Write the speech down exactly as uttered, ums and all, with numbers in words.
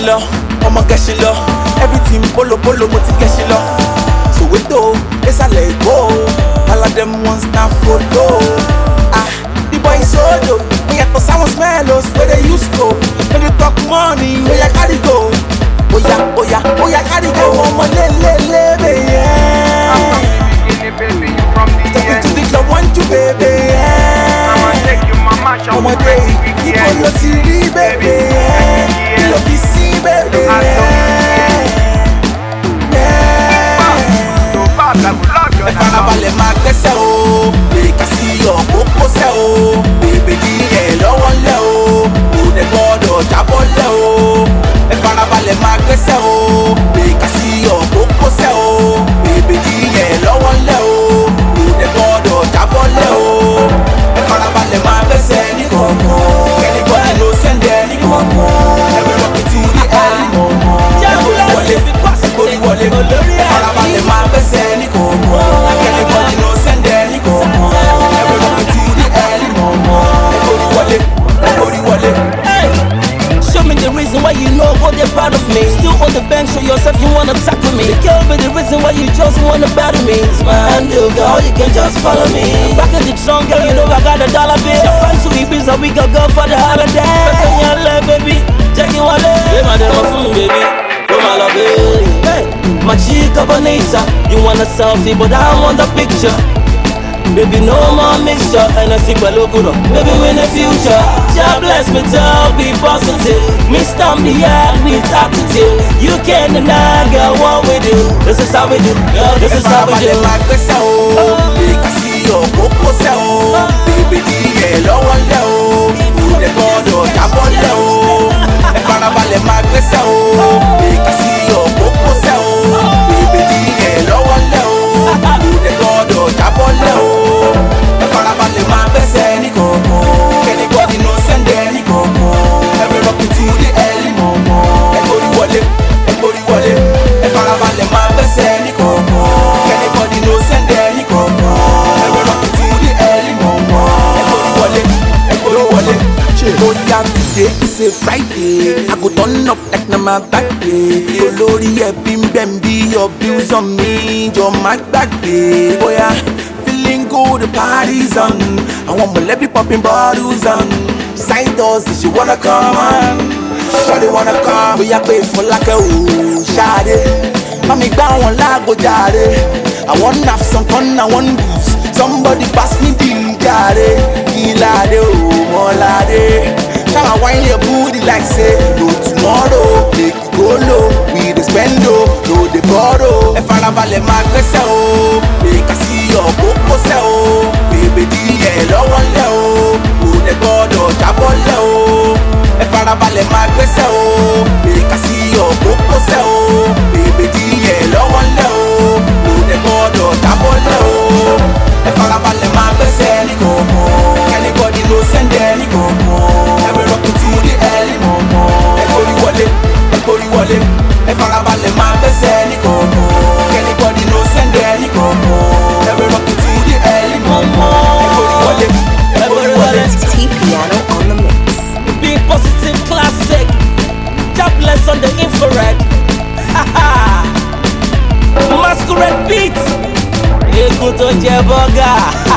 lọ, ọmọ gẹ̀ṣin lọ. Everything bolo bolo mo ti gẹ̀ṣin lọ. Soweto, Esale Eko, all of them wants na follow. Ah, the boy so dope. We have to sound smellos where they used to. When they talk money, where you carry go? Oh yeah, oh yeah, oh yeah, carry go. Ọmọ le le le baby. Baby, you from the Take me end. to the club, want you baby. I'ma take you, mama, show Ọmọ me dé, the ibo end. ló ti rí baby. Kí ló fi sí baby. So bad, I will love you Ẹ now. farabalẹ̀ máa gbẹ́sẹ̀ o, èka sí ọ̀pọ̀ kósẹ̀ o, bèbè ní ẹ̀ lọ́wọ́ ńlẹ̀ o, kò dẹ̀ gbọ́dọ̀ jábọ́ lẹ̀ o. Ẹ farabalẹ̀ máa gbẹ́sẹ̀ o, èka sí ọ̀pọ̀ kósẹ̀ o, bèbè ní ẹ̀ lọ́wọ́ ńlẹ̀ o, kò dẹ̀ gbọ́dọ̀ jábọ́ lẹ̀ o. Ẹ farabalẹ̀ máa gbẹ́sẹ̀ ní kọ̀ọ̀kan, kẹ́nìbọ̀dì ló sẹ́ndẹ̀ ní kọ̀ọ̀kan. Ẹ̀rọ rọ̀kì tí ní ẹ̀rí mọ̀ọ́mọ́, ẹ̀kọ́rí wọlé, ẹ̀kọ́rí wọlé, ẹ farabalẹ̀ máa gbẹ́sẹ̀ ní kọ̀ọ̀kan, kẹ́nìbọ̀dì ló sẹ́ndẹ̀ ní kọ̀ọ̀kan. Ẹ̀rọ rọ̀kì tí ní ẹ̀rí mọ̀ọ́mọ́, ẹ̀kọ́rí wọlé, ẹ̀kọ́rí wọlé. Show me the reason why you know what they're proud of me. Still on the bench, show yourself you wanna tackle me. Girl, be the reason why you just wanna battle me. It's my handle, girl, you can just follow me. Back in the trunk, girl, you know I got a dollar bill. Japan to Ibiza, we can go for the holiday. Better your love, baby, check you one day. Yeah, my damn phone, baby, oh my love, hey. My chica bonita, you want a selfie, but I want the picture. Baby, no more mixture, and I see Balokuro. Baby, in the future, God bless me to be positive. Me stamp the yard with attitude. You can't deny, girl, what we do. This is how we do, girl, this is how we do. Ẹ farabalẹ̀ máa gbẹ́sẹ̀ o, èka sí ọ̀pọ̀ kósẹ̀ o, bèbè ní ẹ̀ lọ́wọ́ ńlẹ̀ o, kò dẹ̀ gbọ́dọ̀ jábọ́ lẹ̀ o. Ẹ farabalẹ̀ máa gbẹ́sẹ̀ o, èka sí ọ̀pọ̀ kósẹ̀ o, bèbè ní ẹ̀ lọ́wọ́ ńlẹ̀ o, kò dẹ̀ gbọ́dọ̀ jábọ́ lẹ̀ o. Ẹ farabalẹ̀ máa gbẹ́sẹ̀ ní kọ̀ọ̀kan, kẹ́nìbọ̀dì ló sẹ́ndẹ̀ ní kọ̀ọ̀kan. Ẹ̀rọ rọ̀kì tí ní ẹ̀rí mọ̀ọ́mọ́, ẹ̀kọ́rí wọlé, ẹ̀kọ́rí wọlé. Ẹ farabalẹ̀ máa gbẹ́sẹ̀ ní kọ̀ọ̀kan, kẹ́nìbọ̀dì ló sẹ́ndẹ̀ ní kọ̀ọ̀kan. Ẹ̀rọ rọ̀kì tí ní ẹ̀rí mọ̀ọ́mọ́, ẹ̀kọ́rí wọlé, ẹ̀kọ́rí wọlé. Bóyá today is a Friday, I go turn up like na my birthday. Olórí ẹbí ń bẹ̀ ń bí your bills on me, jọ má gbàgbé. Bóyá feeling good, the party's on. Àwọn mọ̀lẹ́bí popping bottles on. Side us, she wanna come on. Shawty wanna come. Bóyá pé Fọlákẹ́ o, ṣáde. Mami gbá wọn láago jàre. I wanna have some fun, I wanna boost. Somebody pass me the jàre. Kíláde o, mọ́láde. Ṣáma wine your booty like say no tomorrow. Make you go low, we dey spend o, no dey borrow. Ẹ farabalẹ̀ máa gbẹ́sẹ̀ o, èka sí ọ̀pọ̀ kósẹ̀ o, bèbè ní ẹ̀ lọ́wọ́ ńlẹ̀ o, kò dẹ̀ gbọ́dọ̀ jábọ́ lẹ̀ o. Ẹ farabalẹ̀ máa gbẹ́sẹ̀ o, èka sí ọ̀pọ̀ kósẹ̀ o, bèbè ní ẹ̀ lọ́wọ́ ńlẹ̀ o, kò dẹ̀ gbọ́dọ̀ jábọ́ lẹ̀ o. Ẹ farabalẹ̀ máa gbẹ́sẹ̀ ní kọ̀ọ̀kan, kẹ́nìbọ̀dì ló sẹ́ndẹ̀ ní kọ̀ọ̀kan. Ẹ̀rọ rọ̀kì tí ní ẹ̀rí mọ̀ọ́mọ́, ẹ̀kọ́rí wọlé, ẹ̀kọ́rí wọlé. Ẹ farabalẹ̀ máa gbẹ́sẹ̀ ní kọ̀ọ̀kan, kẹ́nìbọ̀dì ló sẹ́ndẹ̀ ní kọ̀ọ̀kan. Ẹ̀rọ rọ̀kì tí ní ẹ̀rí mọ̀ọ́mọ́, ẹ̀kọ́rí wọlé, ẹ̀kọ́rí wọlé. T Piano on the mix. Be positive classic. God bless on the infrared. Masquerade beat. Egun tó jẹ bọ́gà.